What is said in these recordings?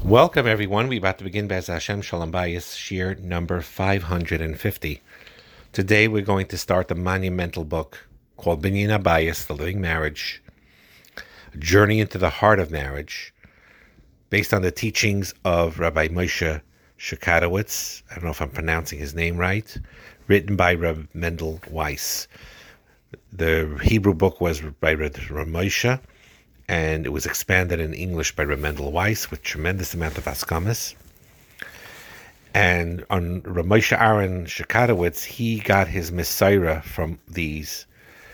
Welcome, everyone. We're about to begin Bez Hashem Shalom Bayis, Shir number 550. Today, we're going to start the monumental book called Binyan HaBayis, The Living Marriage, a journey into the heart of marriage, based on the teachings of Rabbi Moshe Shukadowitz. I don't know if I'm pronouncing his name right. Written by Reb Mendel Weiss. The Hebrew book was by Reb Moshe, and it was expanded in English by Reb Mendel Weiss with tremendous amount of askamas. And on Reb Moshe Aaron Shukadowitz, he got his Messiah from these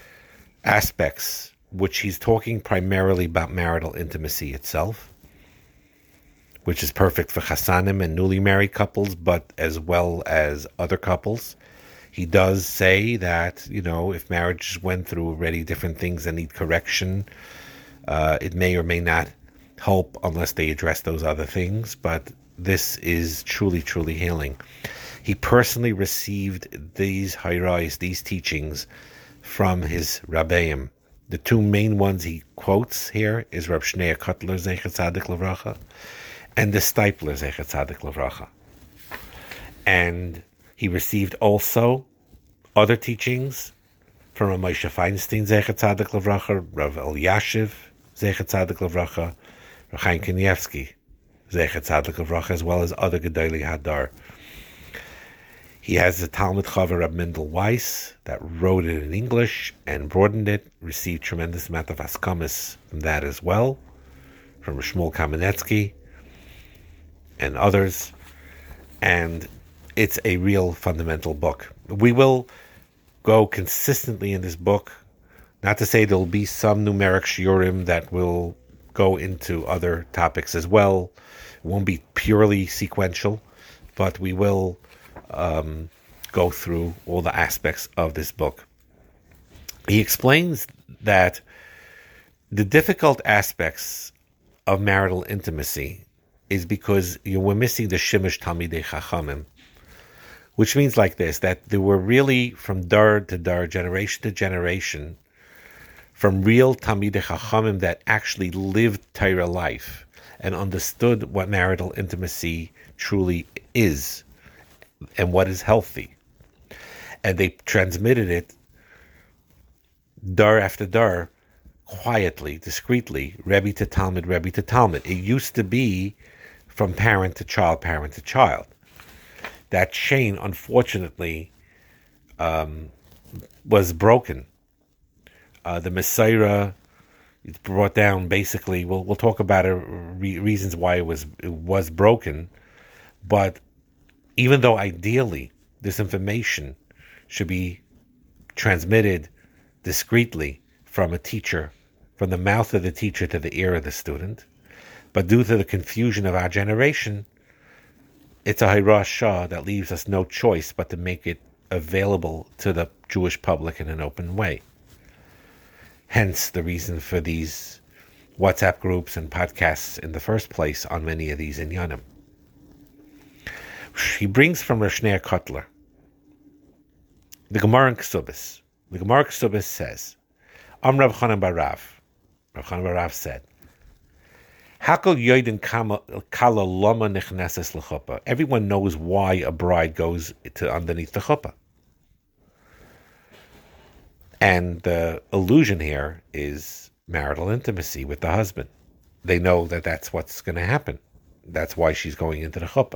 aspects, which he's talking primarily about marital intimacy itself, which is perfect for chasanim and newly married couples, but as well as other couples. He does say that, if marriage went through already different things that need correction, it may or may not help unless they address those other things, but this is truly, truly healing. He personally received these hayrais, these teachings, from his Rabbeim. The two main ones he quotes here is Reb Shneur Kotler Zecher Tzadik Livracha and the Steipler Zecher Tzadik Livracha. And he received also other teachings from Rav Moshe Feinstein Zecher Tzadik Livracha, Rav Elyashiv Zecher Tzadik Livracha, Rav Chaim Kanievsky Zecher Tzadik Livracha, as well as other Gedolei Hadar. He has the Talmud Chava Reb Mendel Weiss that wrote it in English and broadened it, received tremendous amount of askamas from that as well, from Shmuel Kamenetsky and others, and it's a real fundamental book. We will go consistently in this book, not to say there'll be some numeric shiurim that will go into other topics as well. It won't be purely sequential, but we will go through all the aspects of this book. He explains that the difficult aspects of marital intimacy is because we're missing the Shemesh Talmidei Chachamim, which means like this, that there were really from dar to dar, generation to generation, from real Talmidei Chachamim that actually lived Torah life and understood what marital intimacy truly is and what is healthy. And they transmitted it dar after dar, quietly, discreetly, Rebbe to Talmud, Rebbe to Talmud. It used to be from parent to child, parent to child. That chain, unfortunately, was broken. The Messiah is brought down. Basically, we'll talk about reasons why it was broken. But even though ideally this information should be transmitted discreetly from a teacher, from the mouth of the teacher to the ear of the student, but due to the confusion of our generation, it's a Hayrah Shah that leaves us no choice but to make it available to the Jewish public in an open way. Hence the reason for these WhatsApp groups and podcasts in the first place on many of these inyanim. He brings from Rav Shneur Kotler the Gemara in Ksubis. The Gemara in Ksubis says, Rav Chanan bar Rav. Rav Chanan bar Rav said, Hakol yoidin kala lama nechneses l'chuppah. Everyone knows why a bride goes to underneath the chuppah. And the illusion here is marital intimacy with the husband. They know that that's what's going to happen. That's why she's going into the chuppah.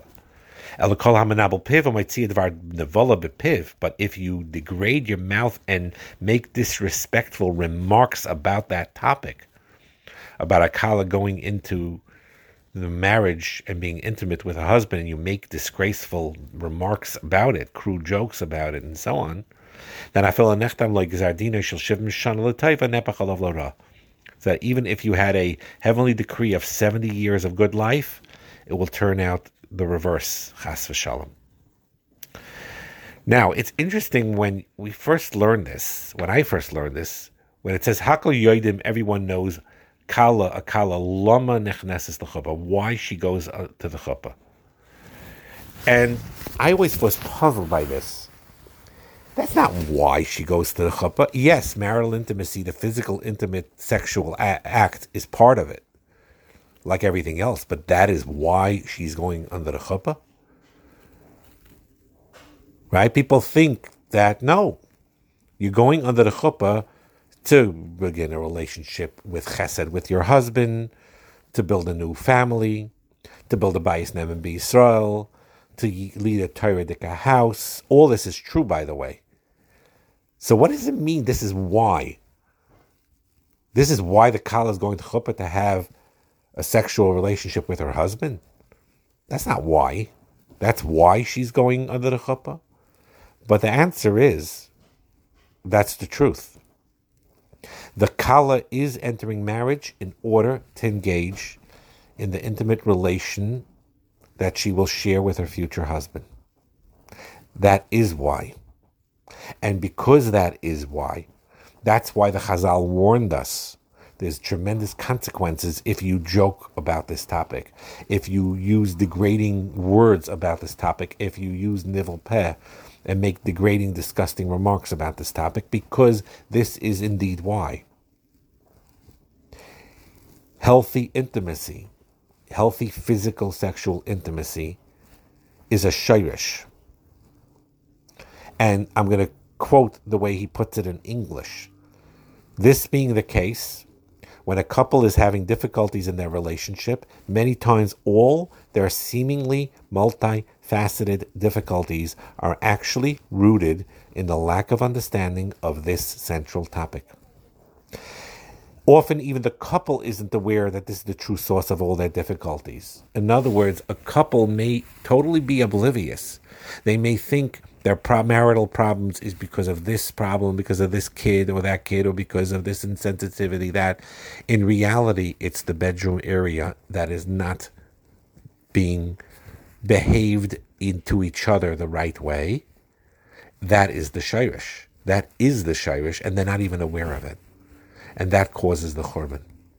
But if you degrade your mouth and make disrespectful remarks about that topic, about a kala going into the marriage and being intimate with a husband, and you make disgraceful remarks about it, crude jokes about it, and so on, then I feel a nechtam like Zardina shall shivim shan l'taiva nepachalav l'ra. So that even if you had a heavenly decree of 70 years of good life, it will turn out the reverse, chas v'shalom. Now, it's interesting when I first learned this, when it says Hakol Yoidim, everyone knows a kala lama nechneses the chuppah, why she goes to the chuppah. And I always was puzzled by this. That's not why she goes to the chuppah. Yes, marital intimacy, the physical, intimate, sexual act is part of it. like everything else, but that is why she's going under the chuppah. Right? People think that, no, you're going under the chuppah to begin a relationship with chesed with your husband, to build a new family, to build a bayis ne'emen b'Yisrael, to lead a Torah house. All this is true, by the way. So what does it mean? This is why. This is why the Kala is going to chuppah, to have a sexual relationship with her husband. That's not why. That's why she's going under the chuppah. But the answer is, that's the truth. The Kala is entering marriage in order to engage in the intimate relation that she will share with her future husband. That is why. And because that is why, that's why the Chazal warned us. There's tremendous consequences if you joke about this topic, if you use degrading words about this topic, if you use nivel peh and make degrading, disgusting remarks about this topic, because this is indeed why. Healthy intimacy, healthy physical sexual intimacy is a shayrish. And I'm going to quote the way he puts it in English. This being the case, when a couple is having difficulties in their relationship, many times all their seemingly multifaceted difficulties are actually rooted in the lack of understanding of this central topic. Often even the couple isn't aware that this is the true source of all their difficulties. In other words, a couple may totally be oblivious. They may think their marital problems is because of this problem, because of this kid or that kid, or because of this insensitivity, that. In reality, it's the bedroom area that is not being behaved into each other the right way. That is the shayrish. That is the shayrish, and they're not even aware of it. And that causes the churban.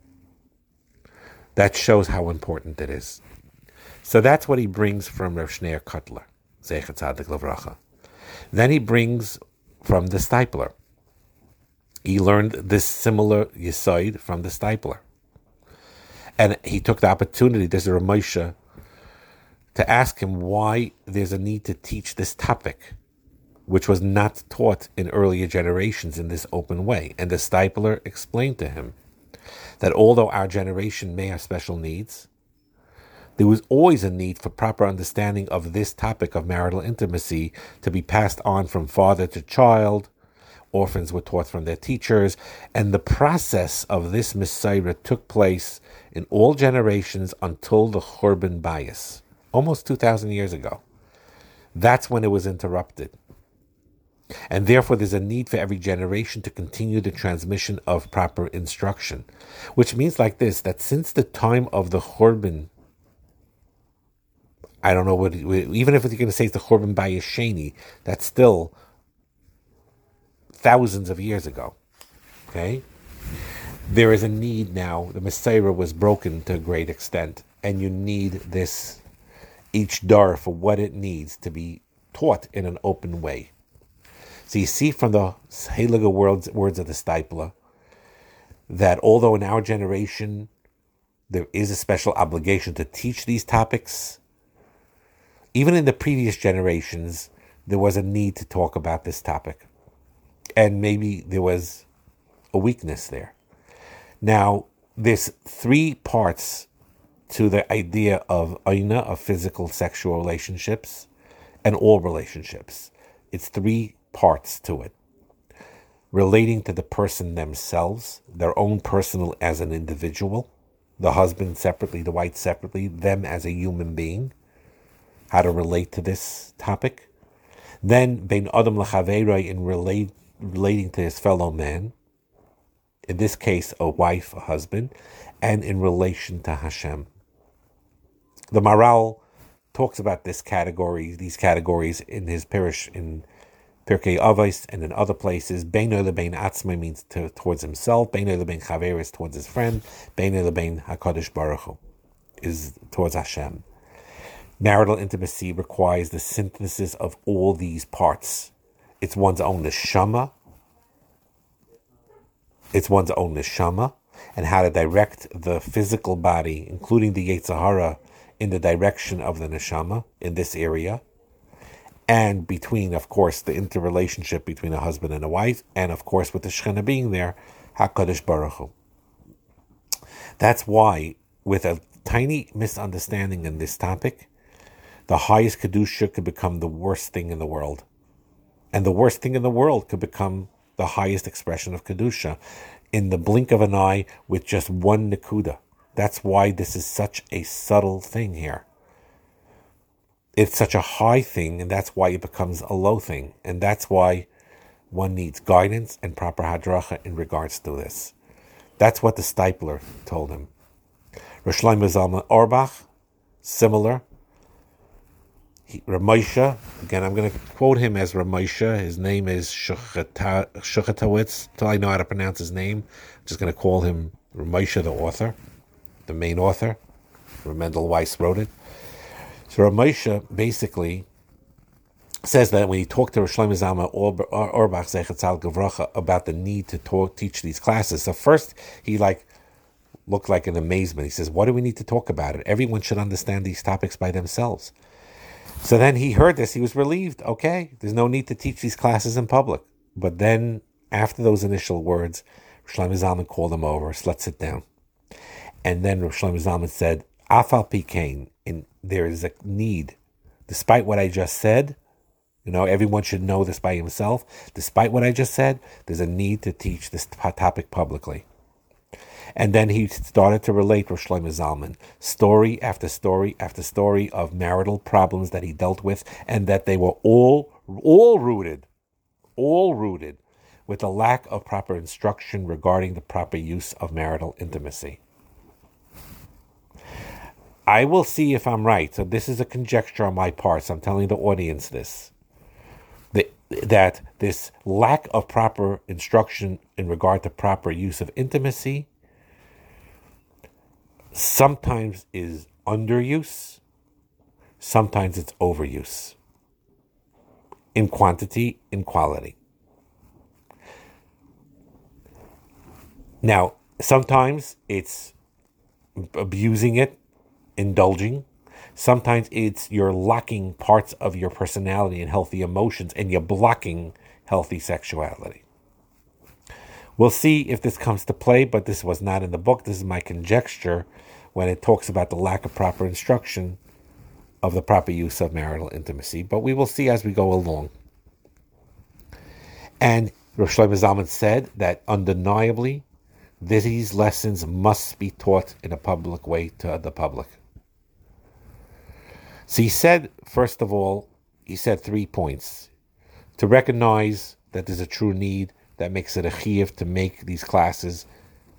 That shows how important it is. So that's what he brings from Rav Shneur Kotler, Zecher Tzadik Livracha. Then he brings from the Steipler. He learned this similar Yesod from the Steipler. And he took the opportunity, there's a Ramosha, to ask him why there's a need to teach this topic, which was not taught in earlier generations in this open way. And the Steipler explained to him that although our generation may have special needs, there was always a need for proper understanding of this topic of marital intimacy to be passed on from father to child. Orphans were taught from their teachers, and the process of this Messiah took place in all generations until the Churban Bayis, almost 2,000 years ago. That's when it was interrupted. And therefore there's a need for every generation to continue the transmission of proper instruction. Which means like this, that since the time of the Churban, I don't know what, even if you're going to say it's the Churban Bayis Sheni, that's still thousands of years ago. Okay? There is a need now. The Messiah was broken to a great extent, and you need this, each dar for what it needs to be taught in an open way. So you see from the Heilige words of the Steipler that although in our generation there is a special obligation to teach these topics, even in the previous generations there was a need to talk about this topic. And maybe there was a weakness there. Now, there's three parts to the idea of aina, of physical sexual relationships, and all relationships. It's three parts to it. Relating to the person themselves, their own personal as an individual, the husband separately, the wife separately, them as a human being, how to relate to this topic. Then, bein adam l'chaveroi, in relating to his fellow man, in this case, a wife, a husband, and in relation to Hashem. The Maral talks about these categories in his Pirish, in Pirkei Avos and in other places. Beino lebein atzmai means towards himself. Beino lebein chaver is towards his friend. Beino lebein HaKadosh Baruch Hu is towards Hashem. Marital intimacy requires the synthesis of all these parts. It's one's own neshama. and how to direct the physical body, including the Yetzer Hara, in the direction of the neshama in this area, and between, of course, the interrelationship between a husband and a wife, and of course with the Shekhinah being there, HaKadosh Baruch Hu. That's why, with a tiny misunderstanding in this topic, the highest Kedusha could become the worst thing in the world. And the worst thing in the world could become the highest expression of Kedusha in the blink of an eye with just one Nakuda. That's why this is such a subtle thing here. It's such a high thing, and that's why it becomes a low thing. And that's why one needs guidance and proper hadracha in regards to this. That's what the Stipler told him. Rosh Shlomo Zalman Auerbach, similar. Ramosha, again, I'm going to quote him as Ramosha. His name is Shuchatowitz. Until I know how to pronounce his name, I'm just going to call him Ramosha, the author, the main author. Mendel Weiss wrote it. So Ramosha basically says that when he talked to Rosh Shlomo Zalman Auerbach Zechat Tzal Gevracha about the need to teach these classes, so first he looked like in amazement. He says, "What do we need to talk about it? Everyone should understand these topics by themselves." So then he heard this, he was relieved. Okay, there's no need to teach these classes in public. But then, after those initial words, Rosh Shlomo Zalman called him over, so let's sit down. And then Rosh Shlomo Zalman said, Afal Pikain, and there is a need, despite what I just said, everyone should know this by himself. Despite what I just said, there's a need to teach this topic publicly. And then he started to relate Rosh Shlomo Zalman, story after story after story of marital problems that he dealt with, and that they were all rooted with a lack of proper instruction regarding the proper use of marital intimacy. I will see if I'm right. So this is a conjecture on my part. So I'm telling the audience this. That this lack of proper instruction in regard to proper use of intimacy sometimes is underuse, sometimes it's overuse. In quantity, in quality. Now, sometimes it's abusing it, indulging. Sometimes it's you're locking parts of your personality and healthy emotions, and you're blocking healthy sexuality. We'll see if this comes to play, but this was not in the book. This is my conjecture when it talks about the lack of proper instruction of the proper use of marital intimacy. But we will see as we go along. And Rosh Shlomo Zalman said that undeniably, these lessons must be taught in a public way to the public. So he said, first of all, 3 points. To recognize that there's a true need that makes it a chiyuv to make these classes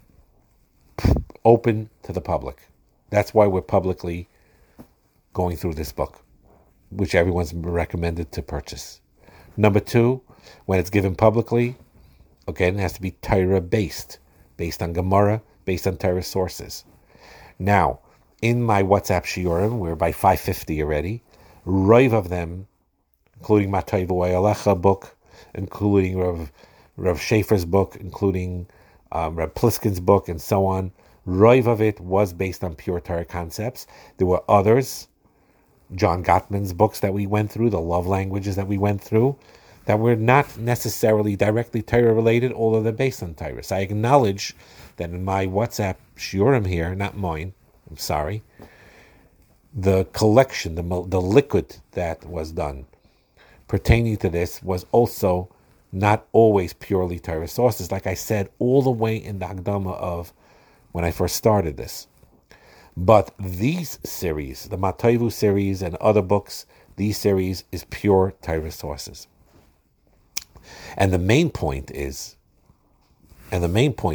open to the public. That's why we're publicly going through this book, which everyone's recommended to purchase. Number 2, when it's given publicly, again, it has to be Torah based on Gemara, based on Torah sources. Now, in my WhatsApp shiurim, we're by 550 already, Rov of them, including Matayvu Ayalecha book, including Rav Schaefer's book, including Rav Pliskin's book, and so on, Rov of it was based on pure Torah concepts. There were others, John Gottman's books that we went through, the love languages that we went through, that were not necessarily directly Torah related, although they're based on Torah. So I acknowledge that in my WhatsApp shiurim here, not mine, I'm sorry, the collection, the liquid that was done pertaining to this was also not always purely Torah sources, like I said, all the way in the Hakdama of when I first started this. But these series, the Matayvu series and other books, these series is pure Torah sources. And the main point is that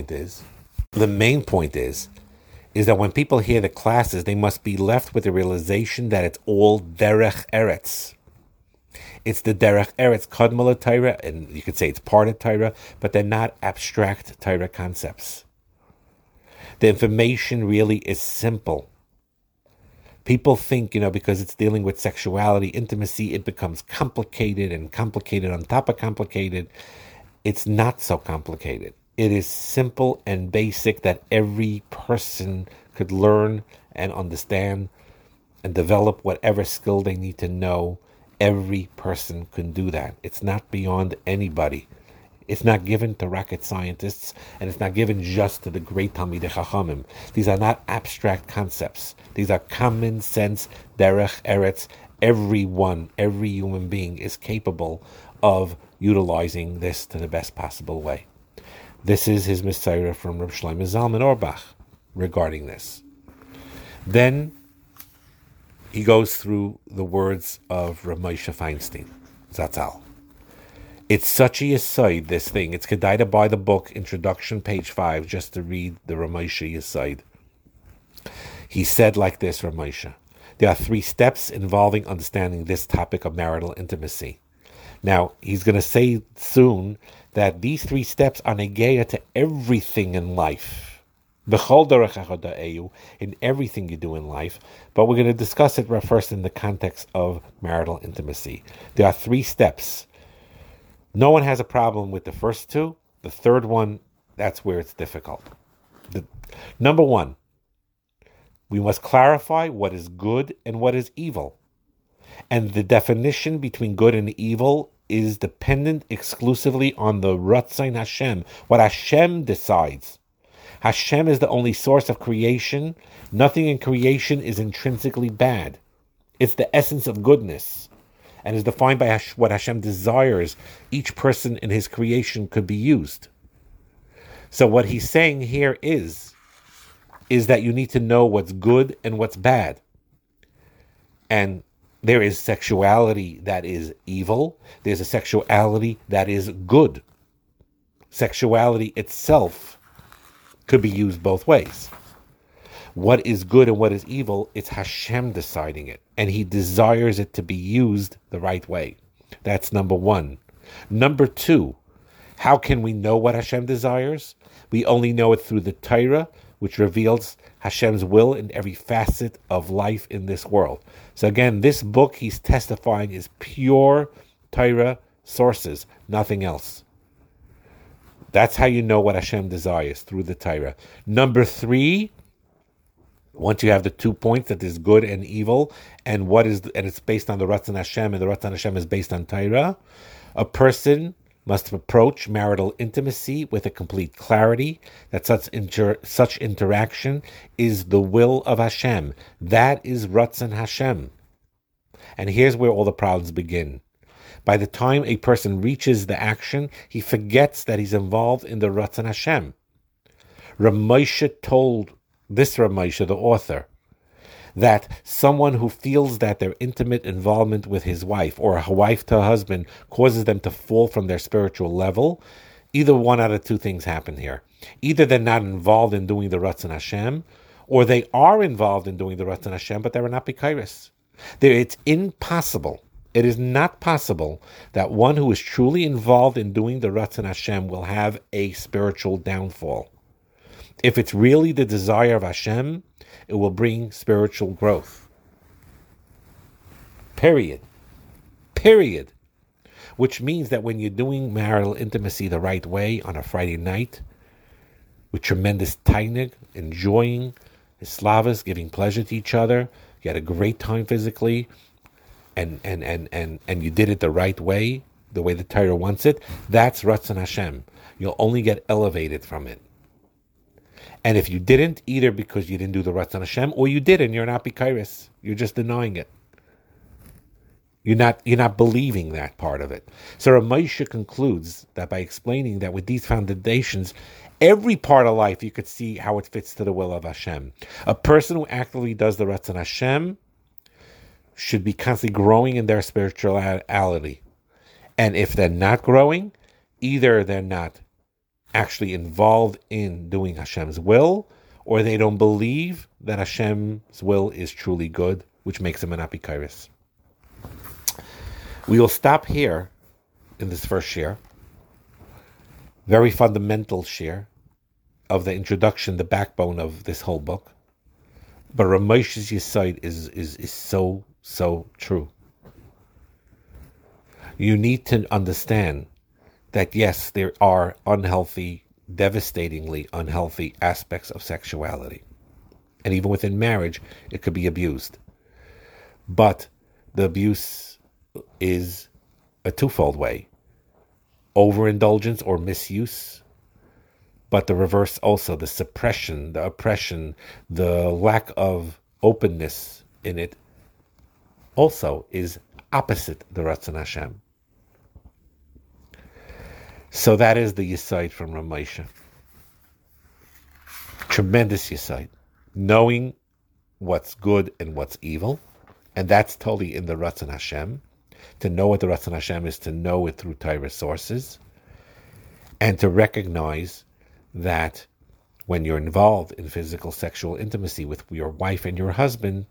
when people hear the classes, they must be left with the realization that it's all derech eretz. It's the derech eretz kadmala Torah, and you could say it's part of Torah, but they're not abstract Torah concepts. The information really is simple. People think, because it's dealing with sexuality, intimacy, it becomes complicated and complicated on top of complicated. It's not so complicated. It is simple and basic that every person could learn and understand and develop whatever skill they need to know. Every person can do that. It's not beyond anybody. It's not given to rocket scientists, and it's not given just to the great Talmidei Chachamim. These are not abstract concepts. These are common sense, derech eretz. Everyone, every human being is capable of utilizing this to the best possible way. This is his Messiah from Reb Shlomo Zalman Auerbach regarding this. Then he goes through the words of Rav Moshe Feinstein, Zatzal. It's such a yesod, this thing. It's kedai to buy the book, Introduction, page 5, just to read the Rav Moshe yesod. He said like this, Rav Moshe, there are 3 steps involving understanding this topic of marital intimacy. Now, he's going to say soon that these 3 steps are negeya to everything in life. In everything you do in life, but we're going to discuss it first in the context of marital intimacy. There are 3 steps. No one has a problem with the first 2. The third one, that's where it's difficult. Number 1, we must clarify what is good and what is evil. And the definition between good and evil is dependent exclusively on the Ratzon Hashem, what Hashem decides. Hashem is the only source of creation. Nothing in creation is intrinsically bad. It's the essence of goodness, and is defined by what Hashem desires each person in his creation could be used. So what he's saying here is that you need to know what's good and what's bad. And there is sexuality that is evil. There's a sexuality that is good. Sexuality itself could be used both ways. What is good and what is evil, it's Hashem deciding it. And he desires it to be used the right way. That's number 1. Number 2, how can we know what Hashem desires? We only know it through the Torah, which reveals Hashem's will in every facet of life in this world. So again, this book he's testifying is pure Torah sources, nothing else. That's how you know what Hashem desires, through the Torah. Number 3, once you have the 2 points that is good and evil, and it's based on the Ratzon Hashem, and the Ratzon Hashem is based on Torah, a person must approach marital intimacy with a complete clarity that such interaction is the will of Hashem. That is Ratzon Hashem. And here's where all the problems begin. By the time a person reaches the action, he forgets that he's involved in the Ratzon Hashem. Rav Moshe told this Rav Moshe, the author, that someone who feels that their intimate involvement with his wife or a wife to a husband causes them to fall from their spiritual level, either one out of 2 things happen here. Either they're not involved in doing the Ratzon Hashem, or they are involved in doing the Ratzon Hashem, but they're not bikairis. It's impossible. It is not possible that one who is truly involved in doing the Ratzon Hashem will have a spiritual downfall. If it's really the desire of Hashem, it will bring spiritual growth. Period. Which means that when you're doing marital intimacy the right way on a Friday night, with tremendous tainug, enjoying slavas, giving pleasure to each other, you had a great time physically, and you did it the right way, the way the Torah wants it, that's Ratzon Hashem. You'll only get elevated from it. And if you didn't, either because you didn't do the Ratzon Hashem, or you did and you're not bikairis, you're just denying it. You're not believing that part of it. So Rav Moshe concludes that by explaining that with these foundations, every part of life you could see how it fits to the will of Hashem. A person who actively does the Ratzon Hashem should be constantly growing in their spirituality. And if they're not growing, either they're not actually involved in doing Hashem's will, or they don't believe that Hashem's will is truly good, which makes them an apikairis. We will stop here in this first share, very fundamental share of the introduction, the backbone of this whole book. But Rav Moshe's yesod is so true. You need to understand that yes, there are unhealthy devastatingly unhealthy aspects of sexuality. And even within marriage, it could be abused. But the abuse is a twofold way: overindulgence or misuse, but the reverse also, the suppression, the oppression, the lack of openness in it also is opposite the Ratzon Hashem. So that is the Yesod from Rav Moshe. Tremendous Yesod. Knowing what's good and what's evil, and that's totally in the Ratzon Hashem. To know what the Ratzon Hashem is, to know it through Torah sources, and to recognize that when you're involved in physical sexual intimacy with your wife and your husband,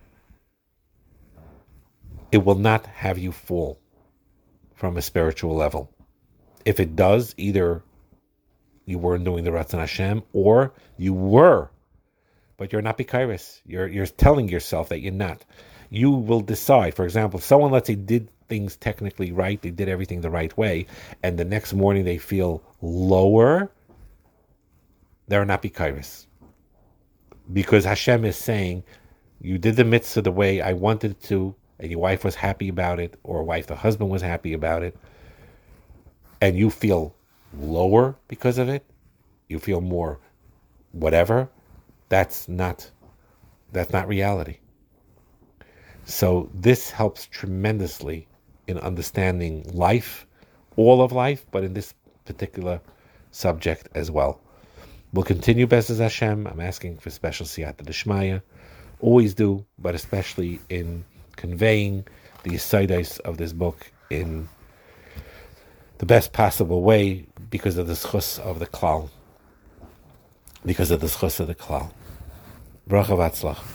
it will not have you fall from a spiritual level. If it does, either you weren't doing the Ratzon Hashem, or you were, but you're not bikairis. You're telling yourself that you're not. You will decide. For example, if someone, let's say, did things technically right, they did everything the right way, and the next morning they feel lower, they're not bikairis. Because Hashem is saying, you did the mitzvah the way I wanted to, and your wife was happy about it, or the husband was happy about it, and you feel lower because of it, you feel more whatever, that's not reality. So this helps tremendously in understanding life, all of life, but in this particular subject as well. We'll continue B'ezras Hashem. I'm asking for special siyata d'shmaya. Always do, but especially in conveying the yesodos of this book in the best possible way, because of the schus of the klal. Bracha v'atzlach.